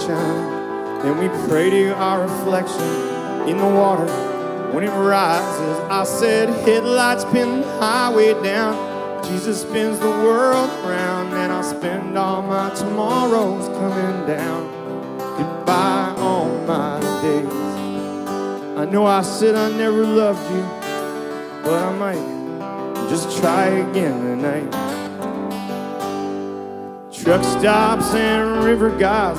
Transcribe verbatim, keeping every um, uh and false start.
shine. And we pray to our reflection in the water when it rises. I said, headlights pin the highway down. Jesus spins the world around, and I'll spend all my tomorrows coming down. Goodbye all my days. I know I said I never loved you, but I might just try again tonight. Truck stops and river guys